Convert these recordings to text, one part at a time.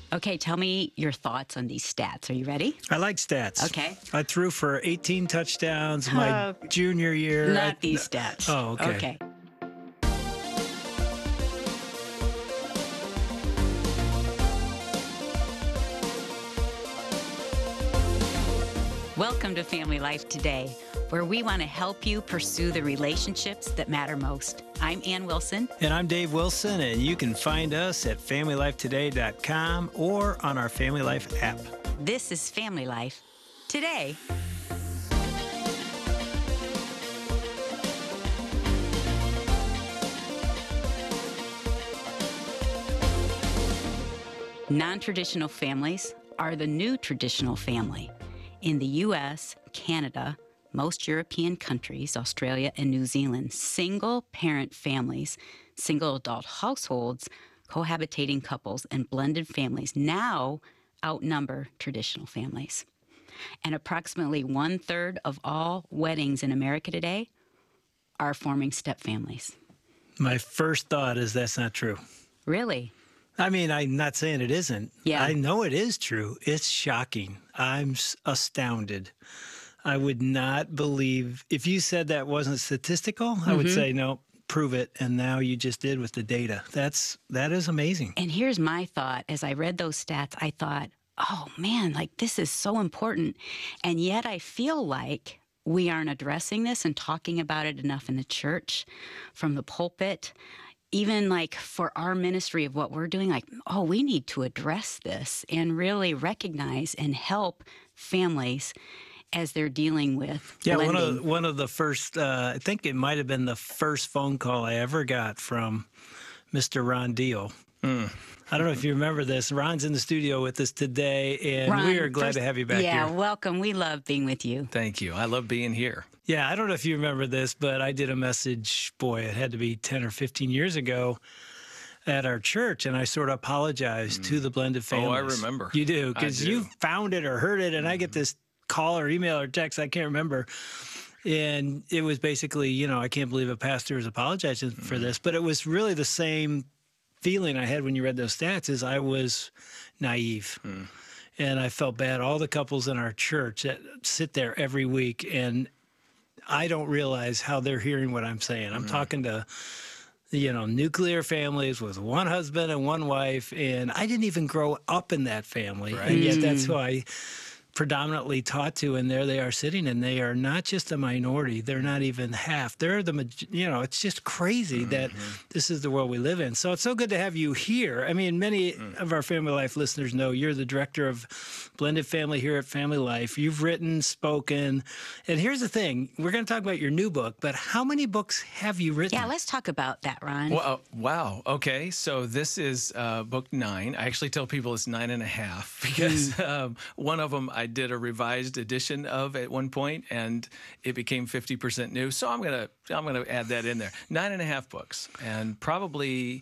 Okay, tell me your thoughts on these stats. Are you ready? I like stats. Okay. I threw for 18 touchdowns my Oh, junior year. Not these stats. Oh, okay. Okay. Welcome to Family Life Today, where we want to help you pursue the relationships that matter most. I'm Ann Wilson. And I'm Dave Wilson, and you can find us at FamilyLifeToday.com or on our Family Life app. This is Family Life Today. Non-traditional families are the new traditional family. In the U.S., Canada, most European countries, Australia and New Zealand, single-parent families, single adult households, cohabitating couples, and blended families now outnumber traditional families. And approximately 1/3 of all weddings in America today are forming step families. My first thought is that's not true. Really? I mean, I'm not saying it isn't. Yeah. I know it is true. It's shocking. I'm astounded. I would not believe, if you said that wasn't statistical, I would say, no, prove it. And now you just did with the data. That is amazing. And here's my thought. As I read those stats, I thought, oh man, like this is so important. And yet I feel like we aren't addressing this and talking about it enough in the church, from the pulpit. Even like for our ministry of what we're doing, like, oh, we need to address this and really recognize and help families as they're dealing with blending. One of the first, I think it might have been the first phone call I ever got from Mr. Ron Deal. I don't know if you remember this. Ron's in the studio with us today, and Ron, we are glad to have you back yeah, here. welcome. We love being with you. Thank you. I love being here. Yeah, I don't know if you remember this, but I did a message, boy, it had to be 10 or 15 years ago at our church, and I sort of apologized to the blended families. Oh, I remember. You do, because I do. you found it or heard it, and I get this call or email or text, I can't remember. And it was basically, I can't believe a pastor is apologizing for this, but it was really the same feeling I had when you read those stats is I was naive. And I felt bad. All the couples in our church that sit there every week, and I don't realize how they're hearing what I'm saying. I'm talking to, nuclear families with one husband and one wife, and I didn't even grow up in that family. Right. And yet that's who I predominantly taught to, and there they are sitting, and they are not just a minority. They're not even half. They're it's just crazy that this is the world we live in. So it's so good to have you here. I mean, many of our Family Life listeners know you're the director of Blended Family here at Family Life. You've written, spoken, and here's the thing. We're going to talk about your new book, but how many books have you written? Yeah, let's talk about that, Ron. Well, wow. Okay. So this is book 9. I actually tell people it's 9.5 because one of them I did a revised edition of at one point, and it became 50% new. So I'm gonna add that in there. 9.5 books, and probably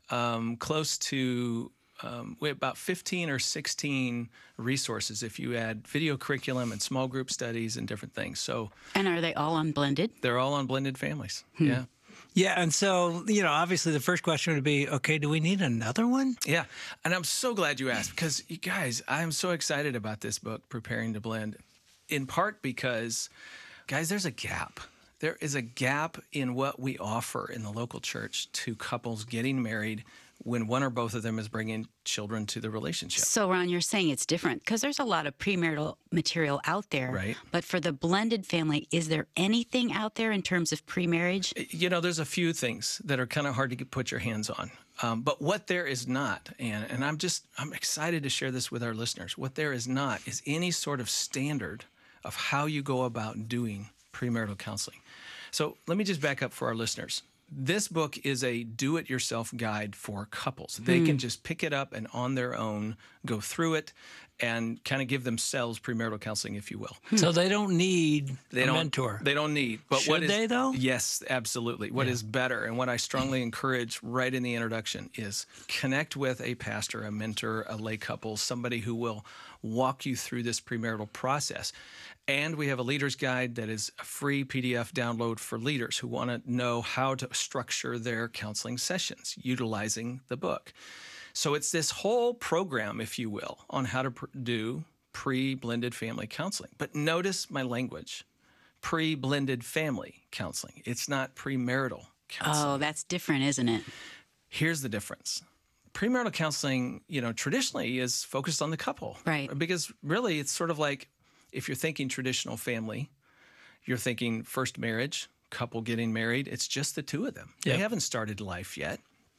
close to we have about 15 or 16 resources if you add video curriculum and small group studies and different things. So, And are they all on blended? They're all on blended families. Yeah. Yeah, and so, obviously the first question would be, okay, do we need another one? Yeah, and I'm so glad you asked because, you guys, I'm so excited about this book, Preparing to Blend, in part because, guys, there's a gap. There is a gap in what we offer in the local church to couples getting married when one or both of them is bringing children to the relationship. So, Ron, you're saying it's different because there's a lot of premarital material out there. Right. But for the blended family, is there anything out there in terms of pre-marriage? There's a few things that are kind of hard to put your hands on. But what there is not, and I'm excited to share this with our listeners, what there is not is any sort of standard of how you go about doing premarital counseling. So let me just back up for our listeners. This book is a do-it-yourself guide for couples. They can just pick it up and on their own go through it and kind of give themselves premarital counseling, if you will. So they don't need a mentor. They don't need. But Should they, though? Yes, absolutely. What is better, and what I strongly encourage right in the introduction, is connect with a pastor, a mentor, a lay couple, somebody who will walk you through this premarital process. And we have a leader's guide that is a free PDF download for leaders who want to know how to structure their counseling sessions utilizing the book. So it's this whole program, if you will, on how to do pre-blended family counseling. But notice my language, pre-blended family counseling. It's not premarital counseling. Oh, that's different, isn't it? Here's the difference. Premarital counseling, traditionally is focused on the couple. Right. Because really it's sort of like if you're thinking traditional family, you're thinking first marriage, couple getting married. It's just the two of them. Yep. They haven't started life yet.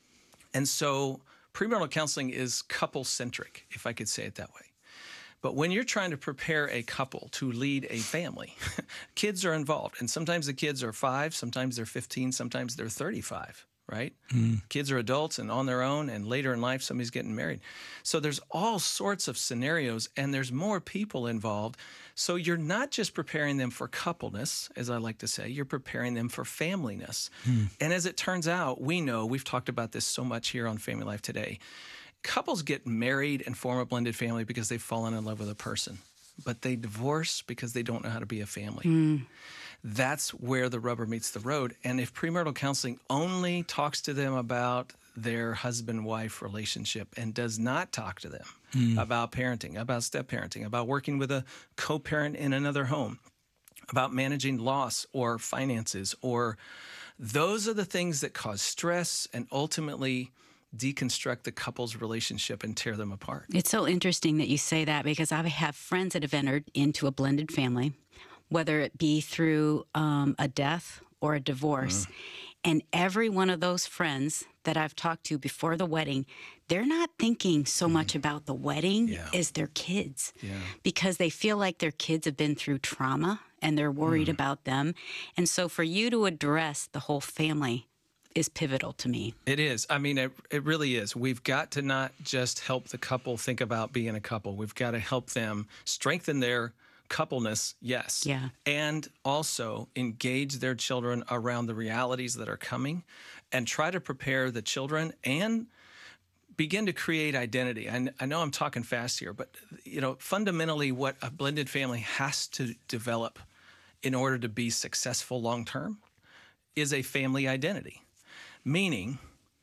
And so premarital counseling is couple-centric, if I could say it that way. But when you're trying to prepare a couple to lead a family, kids are involved. And sometimes the kids are 5, sometimes they're 15, sometimes they're 35, right? Kids are adults and on their own, and later in life, somebody's getting married. So there's all sorts of scenarios, and there's more people involved. So you're not just preparing them for coupleness, as I like to say, you're preparing them for familyness. And as it turns out, we know, we've talked about this so much here on Family Life Today, couples get married and form a blended family because they've fallen in love with a person, but they divorce because they don't know how to be a family. That's where the rubber meets the road. And if premarital counseling only talks to them about their husband-wife relationship and does not talk to them about parenting, about step-parenting, about working with a co-parent in another home, about managing loss or finances, or those are the things that cause stress and ultimately deconstruct the couple's relationship and tear them apart. It's so interesting that you say that, because I have friends that have entered into a blended family, whether it be through a death or a divorce. And every one of those friends that I've talked to before the wedding, they're not thinking so much about the wedding as their kids, because they feel like their kids have been through trauma and they're worried about them. And so for you to address the whole family is pivotal to me. It is. I mean, it really is. We've got to not just help the couple think about being a couple. We've got to help them strengthen their coupleness, yes. Yeah. And also engage their children around the realities that are coming and try to prepare the children and begin to create identity. I know I'm talking fast here, but fundamentally what a blended family has to develop in order to be successful long-term is a family identity. Meaning,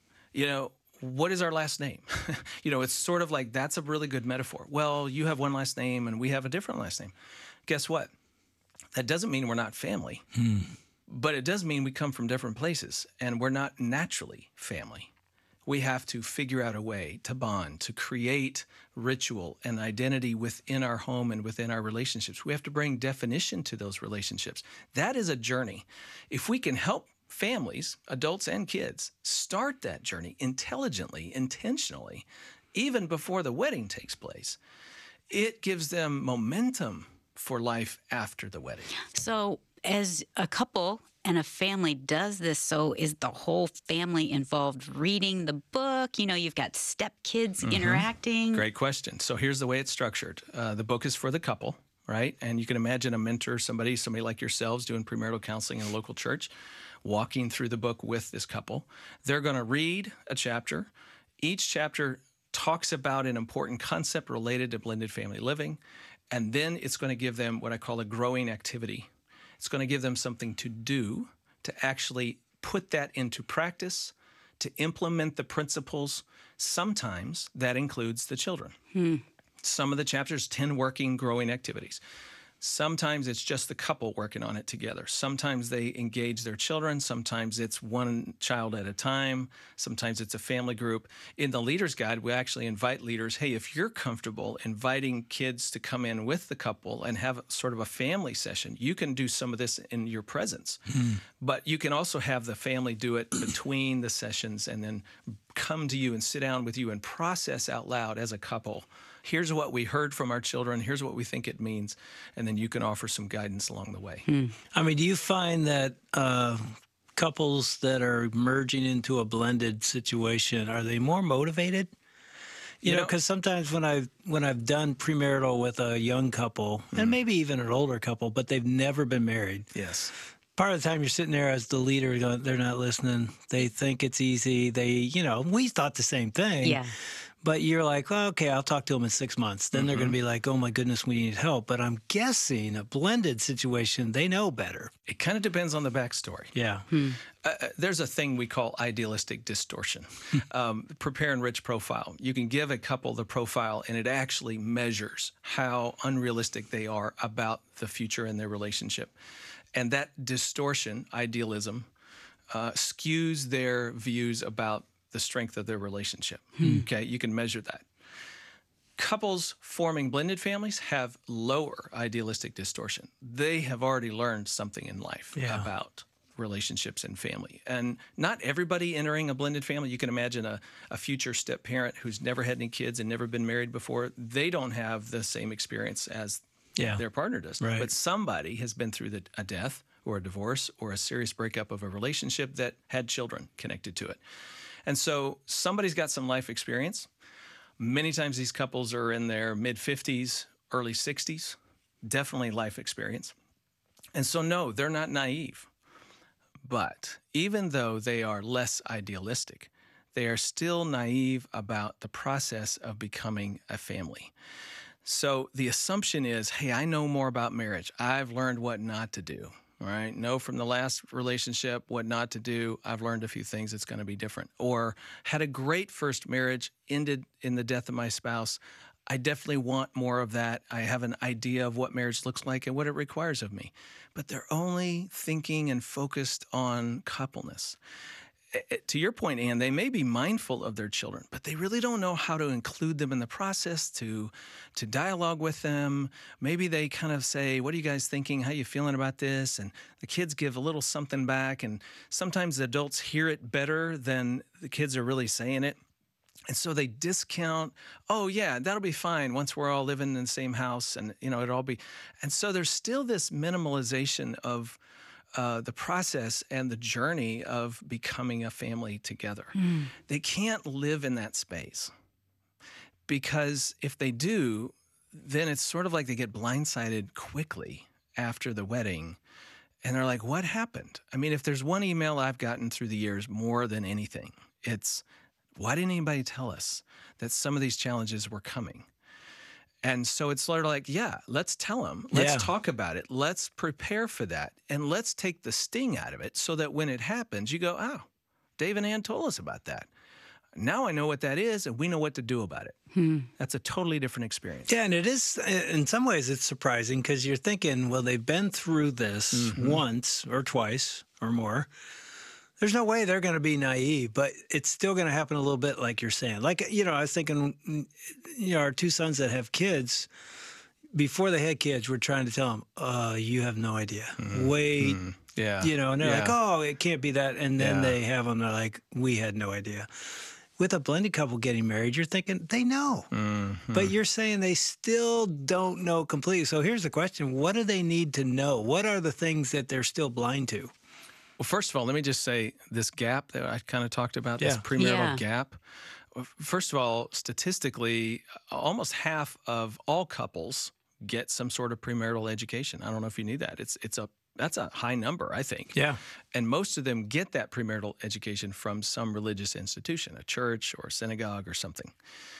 what is our last name? It's sort of like that's a really good metaphor. Well, you have one last name and we have a different last name. Guess what? That doesn't mean we're not family, but it does mean we come from different places and we're not naturally family. We have to figure out a way to bond, to create ritual and identity within our home and within our relationships. We have to bring definition to those relationships. That is a journey. If we can help families, adults and kids, start that journey intelligently, intentionally, even before the wedding takes place, it gives them momentum for life after the wedding. So as a couple and a family does this, so is the whole family involved reading the book? You've got stepkids interacting. Great question. So here's the way it's structured. The book is for the couple, right? And you can imagine a mentor, somebody like yourselves doing premarital counseling in a local church, walking through the book with this couple. They're going to read a chapter. Each chapter talks about an important concept related to blended family living, and then it's going to give them what I call a growing activity. It's going to give them something to do to actually put that into practice, to implement the principles. Sometimes that includes the children. Some of the chapters, 10 working, growing activities. Sometimes it's just the couple working on it together. Sometimes they engage their children. Sometimes it's one child at a time. Sometimes it's a family group. In the Leader's Guide, we actually invite leaders, hey, if you're comfortable inviting kids to come in with the couple and have sort of a family session, you can do some of this in your presence. But you can also have the family do it between the sessions and then come to you and sit down with you and process out loud as a couple. Here's what we heard from our children. Here's what we think it means. And then you can offer some guidance along the way. I mean, do you find that couples that are merging into a blended situation, are they more motivated? You know, because sometimes when I've done premarital with a young couple, and maybe even an older couple, but they've never been married. Yes. Part of the time you're sitting there as the leader going, they're not listening. They think it's easy. We thought the same thing. Yeah. But you're like, well, okay, I'll talk to them in 6 months. Then they're going to be like, oh my goodness, we need help. But I'm guessing a blended situation, they know better. It kind of depends on the backstory. Yeah. There's a thing we call idealistic distortion. Prepare and Rich profile. You can give a couple the profile, and it actually measures how unrealistic they are about the future in their relationship. And that distortion, idealism, skews their views about the strength of their relationship. Okay, you can measure that. Couples forming blended families have lower idealistic distortion. They have already learned something in life about relationships and family. And not everybody entering a blended family, you can imagine a future step parent who's never had any kids and never been married before, they don't have the same experience as their partner does. Right. But somebody has been through a death or a divorce or a serious breakup of a relationship that had children connected to it. And so somebody's got some life experience. Many times these couples are in their mid-50s, early 60s, definitely life experience. And so no, they're not naive. But even though they are less idealistic, they are still naive about the process of becoming a family. So the assumption is, hey, I know more about marriage. I've learned what not to do. All right. Know from the last relationship what not to do. I've learned a few things that's going to be different. Or had a great first marriage, ended in the death of my spouse. I definitely want more of that. I have an idea of what marriage looks like and what it requires of me. But they're only thinking and focused on coupleness. To your point, Ann, they may be mindful of their children, but they really don't know how to include them in the process, to dialogue with them. Maybe they kind of say, what are you guys thinking? How are you feeling about this? And the kids give a little something back. And sometimes the adults hear it better than the kids are really saying it. And so they discount, oh, yeah, that'll be fine once we're all living in the same house and, it'll all be. And so there's still this minimalization of the process and the journey of becoming a family together. They can't live in that space because if they do, then it's sort of like they get blindsided quickly after the wedding. And they're like, what happened? I mean, if there's one email I've gotten through the years more than anything, it's, why didn't anybody tell us that some of these challenges were coming? And so it's sort of like, yeah, let's tell them. Let's talk about it. Let's prepare for that. And let's take the sting out of it so that when it happens, you go, oh, Dave and Ann told us about that. Now I know what that is, and we know what to do about it. That's a totally different experience. Yeah, and it is, in some ways, it's surprising because you're thinking, well, they've been through this once or twice or more. There's no way they're going to be naive, but it's still going to happen a little bit like you're saying. Like, I was thinking, our two sons that have kids, before they had kids, we're trying to tell them, you have no idea. Wait, and they're like, oh, it can't be that. And then they have them, they're like, we had no idea. With a blended couple getting married, you're thinking, they know. But you're saying they still don't know completely. So here's the question. What do they need to know? What are the things that they're still blind to? Well, first of all, let me just say this gap that I kind of talked about, this premarital gap. First of all, statistically, almost half of all couples get some sort of premarital education. I don't know if you knew that. That's a high number, I think. Yeah. And most of them get that premarital education from some religious institution, a church or a synagogue or something.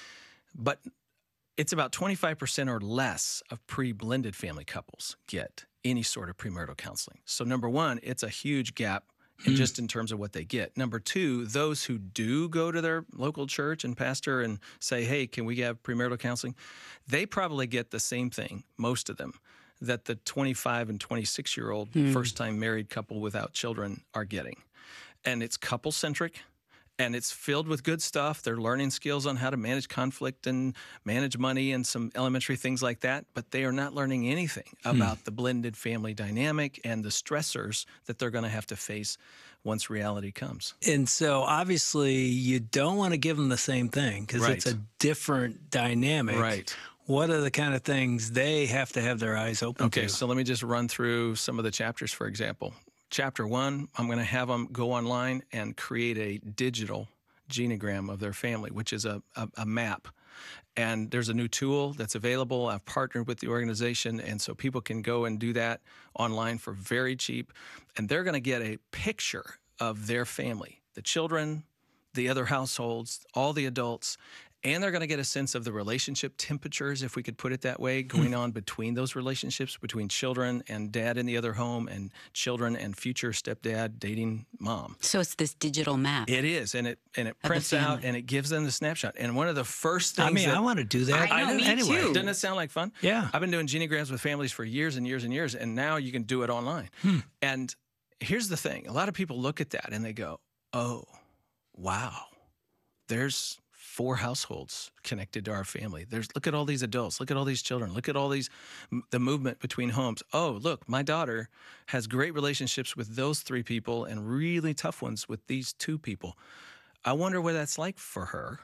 But it's about 25% or less of pre-blended family couples get any sort of premarital counseling. So number one, it's a huge gap just in terms of what they get. Number two, those who do go to their local church and pastor and say, hey, can we have premarital counseling? They probably get the same thing, most of them, that the 25 and 26-year-old first-time married couple without children are getting. And it's couple-centric. And it's filled with good stuff. They're learning skills on how to manage conflict and manage money and some elementary things like that. But they are not learning anything about the blended family dynamic and the stressors that they're going to have to face once reality comes. And so obviously you don't want to give them the same thing because it's a different dynamic. Right. What are the kind of things they have to have their eyes open to? Okay, so let me just run through some of the chapters, for example. Chapter 1, I'm going to have them go online and create a digital genogram of their family, which is a map. And there's a new tool that's available. I've partnered with the organization, and so people can go and do that online for very cheap. And they're going to get a picture of their family, the children, the other households, all the adults, And they're going to get a sense of the relationship temperatures, if we could put it that way, going on between those relationships, between children and dad in the other home and children and future stepdad dating mom. So it's this digital map. It is, and it prints out and it gives them the snapshot. And one of the first things I want to do that. I know, me anyway. too. Doesn't it sound like fun? Yeah. I've been doing Geneagrams with families for years and years and years, and now you can do it online. And here's the thing. A lot of people look at that and they go, oh, wow, there's 4 households connected to our family. Look at all these adults. Look at all these children. Look at all the movement between homes. Oh, look, my daughter has great relationships with those 3 people and really tough ones with these 2 people. I wonder what that's like for her.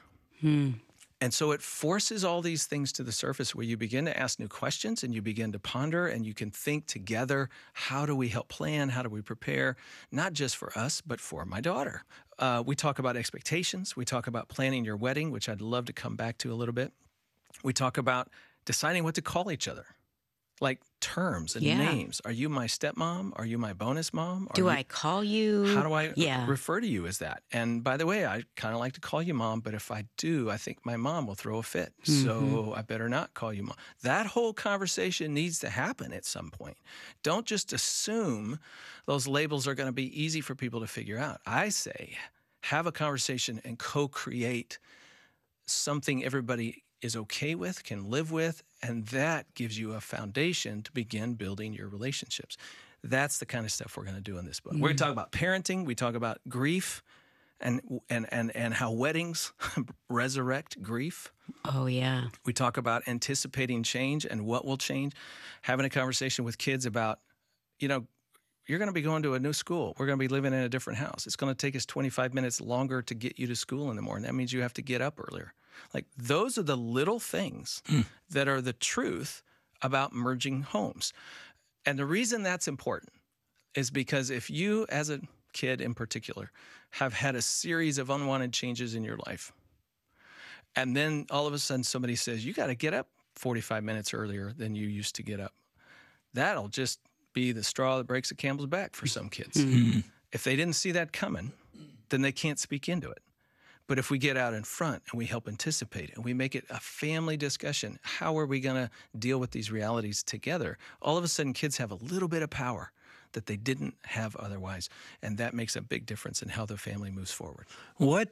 And so it forces all these things to the surface where you begin to ask new questions and you begin to ponder and you can think together, how do we help plan? How do we prepare? Not just for us, but for my daughter. We talk about expectations. We talk about planning your wedding, which I'd love to come back to a little bit. We talk about deciding what to call each other, like terms and names. Are you my stepmom? Are you my bonus mom? Do I call you? How do I refer to you as that? And by the way, I kind of like to call you mom, but if I do, I think my mom will throw a fit. So I better not call you mom. That whole conversation needs to happen at some point. Don't just assume those labels are going to be easy for people to figure out. I say, have a conversation and co-create something everybody is okay with, can live with, and that gives you a foundation to begin building your relationships. That's the kind of stuff we're going to do in this book. We're going to talk about parenting. We talk about grief and how weddings resurrect grief. Oh, yeah. We talk about anticipating change and what will change. Having a conversation with kids about, you're going to be going to a new school. We're going to be living in a different house. It's going to take us 25 minutes longer to get you to school in the morning. That means you have to get up earlier. Like, those are the little things that are the truth about merging homes. And the reason that's important is because if you, as a kid in particular, have had a series of unwanted changes in your life, and then all of a sudden somebody says, you got to get up 45 minutes earlier than you used to get up, that'll just be the straw that breaks the camel's back for some kids. If they didn't see that coming, then they can't speak into it. But if we get out in front and we help anticipate and we make it a family discussion, how are we going to deal with these realities together? All of a sudden, kids have a little bit of power that they didn't have otherwise. And that makes a big difference in how the family moves forward. What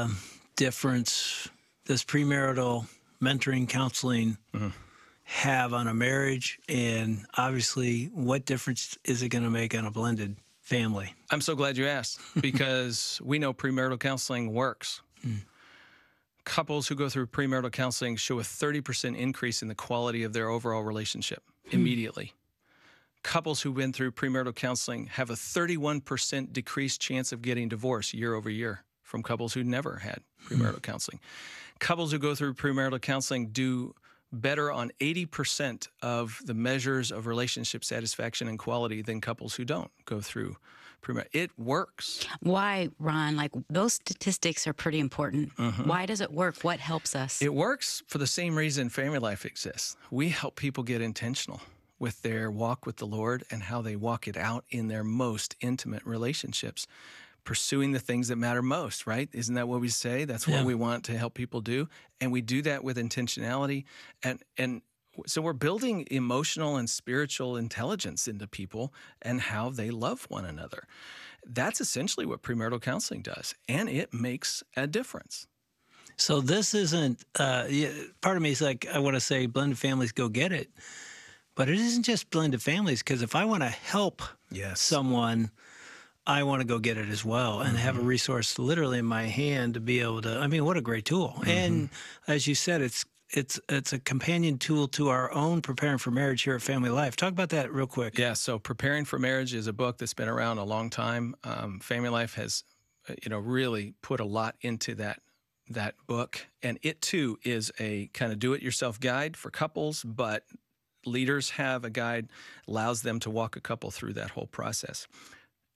difference does premarital mentoring counseling have on a marriage? And obviously, what difference is it going to make on a blended family? I'm so glad you asked, because we know premarital counseling works. Couples who go through premarital counseling show a 30% increase in the quality of their overall relationship immediately. Couples who went through premarital counseling have a 31% decreased chance of getting divorced year over year from couples who never had premarital counseling. Couples who go through premarital counseling do better on 80% of the measures of relationship satisfaction and quality than couples who don't go through premarital. It works. Why, Ron? Like, those statistics are pretty important. Why does it work? What helps us? It works for the same reason Family Life exists. We help people get intentional with their walk with the Lord and how they walk it out in their most intimate relationships, pursuing the things that matter most, right? Isn't that what we say? That's what we want to help people do. And we do that with intentionality. And so we're building emotional and spiritual intelligence into people and how they love one another. That's essentially what premarital counseling does. And it makes a difference. So this isn't, part of me is like, I want to say blended families, go get it. But it isn't just blended families, because if I want to help someone, I want to go get it as well and have a resource literally in my hand to be able to, I mean, what a great tool. And as you said, it's a companion tool to our own Preparing for Marriage here at Family Life. Talk about that real quick. Yeah, so Preparing for Marriage is a book that's been around a long time. Family Life has, really put a lot into that book. And it too is a kind of do-it-yourself guide for couples, but leaders have a guide, allows them to walk a couple through that whole process.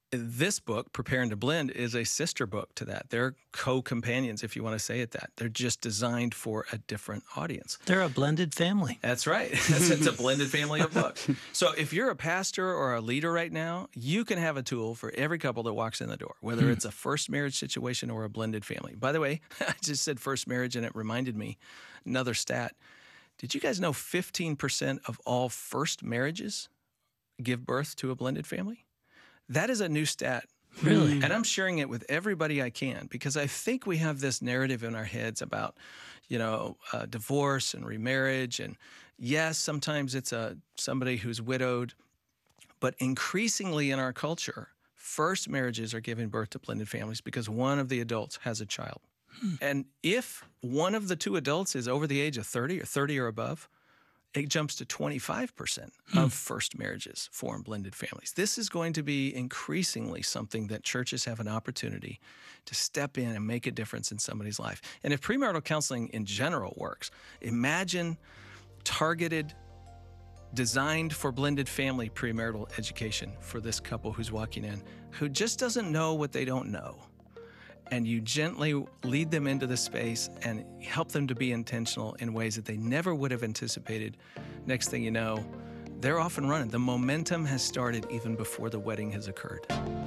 This book, Preparing to Blend, is a sister book to that. They're co-companions, if you want to say it that. They're just designed for a different audience. They're a blended family. That's right. It's a blended family of books. So if you're a pastor or a leader right now, you can have a tool for every couple that walks in the door, whether it's a first marriage situation or a blended family. By the way, I just said first marriage, and it reminded me another stat. Did you guys know 15% of all first marriages give birth to a blended family? That is a new stat. Really? And I'm sharing it with everybody I can, because I think we have this narrative in our heads about, divorce and remarriage. And yes, sometimes it's somebody who's widowed, but increasingly in our culture, first marriages are giving birth to blended families because one of the adults has a child. And if one of the two adults is over the age of 30 or 30 or above, it jumps to 25% of first marriages form blended families. This is going to be increasingly something that churches have an opportunity to step in and make a difference in somebody's life. And if premarital counseling in general works, imagine targeted, designed for blended family premarital education for this couple who's walking in, who just doesn't know what they don't know. And you gently lead them into the space and help them to be intentional in ways that they never would have anticipated. Next thing you know, they're off and running. The momentum has started even before the wedding has occurred.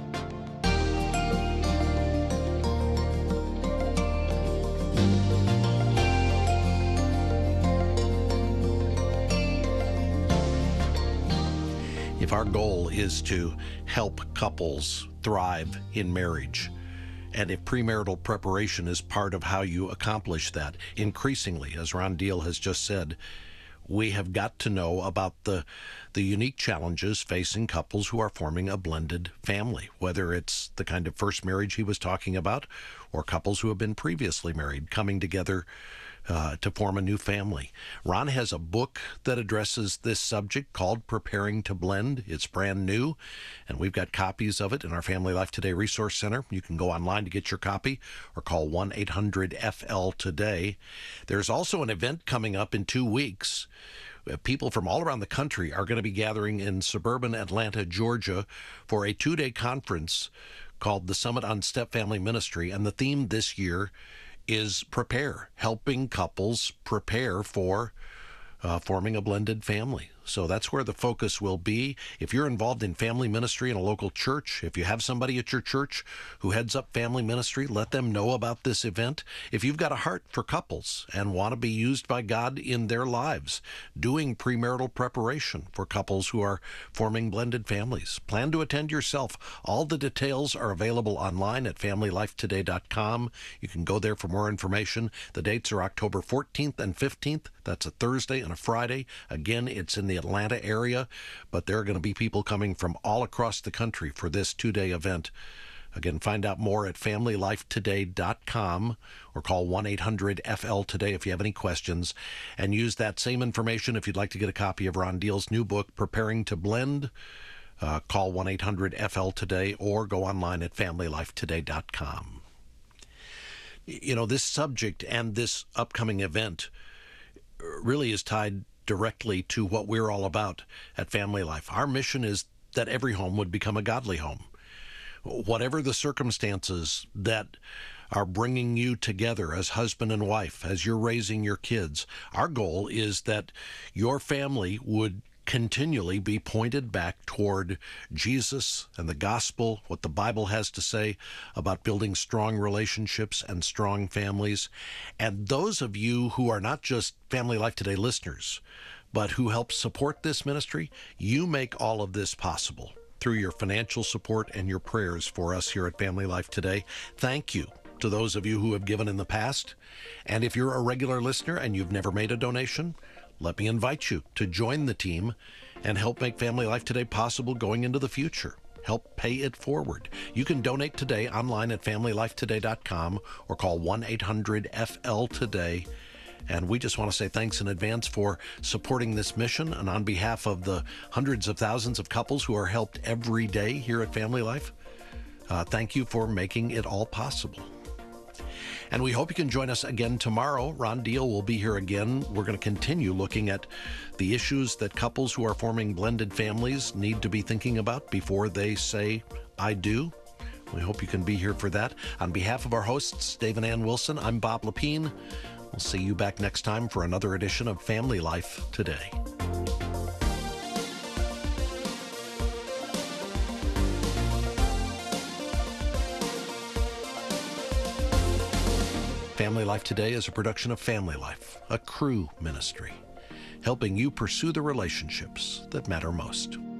If our goal is to help couples thrive in marriage, and if premarital preparation is part of how you accomplish that, increasingly, as Ron Deal has just said, we have got to know about the unique challenges facing couples who are forming a blended family, whether it's the kind of first marriage he was talking about, or couples who have been previously married coming together to form a new family. Ron has a book that addresses this subject called Preparing to Blend. It's brand new, and we've got copies of it in our Family Life Today Resource Center. You can go online to get your copy or call 1-800-FL-TODAY. There's also an event coming up in 2 weeks. People from all around the country are going to be gathering in suburban Atlanta, Georgia, for a 2-day conference called the Summit on Step Family Ministry, and the theme this year is prepare, helping couples prepare for forming a blended family. So that's where the focus will be. If you're involved in family ministry in a local church, if you have somebody at your church who heads up family ministry, let them know about this event. If you've got a heart for couples and want to be used by God in their lives, doing premarital preparation for couples who are forming blended families, plan to attend yourself. All the details are available online at FamilyLifeToday.com. You can go there for more information. The dates are October 14th and 15th. That's a Thursday and a Friday. Again, it's in the Atlanta area, but there are going to be people coming from all across the country for this 2-day event. Again, find out more at FamilyLifeToday.com or call 1-800-FL-TODAY if you have any questions, and use that same information if you'd like to get a copy of Ron Deal's new book, Preparing to Blend. Call 1-800-FL-TODAY or go online at FamilyLifeToday.com. You know, this subject and this upcoming event really is tied directly to what we're all about at Family Life. Our mission is that every home would become a godly home. Whatever the circumstances that are bringing you together as husband and wife, as you're raising your kids, our goal is that your family would continually be pointed back toward Jesus and the gospel, what the Bible has to say about building strong relationships and strong families. And those of you who are not just Family Life Today listeners, but who help support this ministry, you make all of this possible through your financial support and your prayers for us here at Family Life Today. Thank you to those of you who have given in the past. And if you're a regular listener and you've never made a donation, let me invite you to join the team and help make Family Life Today possible going into the future. Help pay it forward. You can donate today online at FamilyLifeToday.com or call 1-800-FL-TODAY. And we just want to say thanks in advance for supporting this mission, and on behalf of the hundreds of thousands of couples who are helped every day here at Family Life, thank you for making it all possible. And we hope you can join us again tomorrow. Ron Deal will be here again. We're going to continue looking at the issues that couples who are forming blended families need to be thinking about before they say, I Do. We hope you can be here for that. On behalf of our hosts, Dave and Ann Wilson, I'm Bob Lepine. We'll see you back next time for another edition of Family Life Today. Family Life Today is a production of Family Life, a Cru ministry, helping you pursue the relationships that matter most.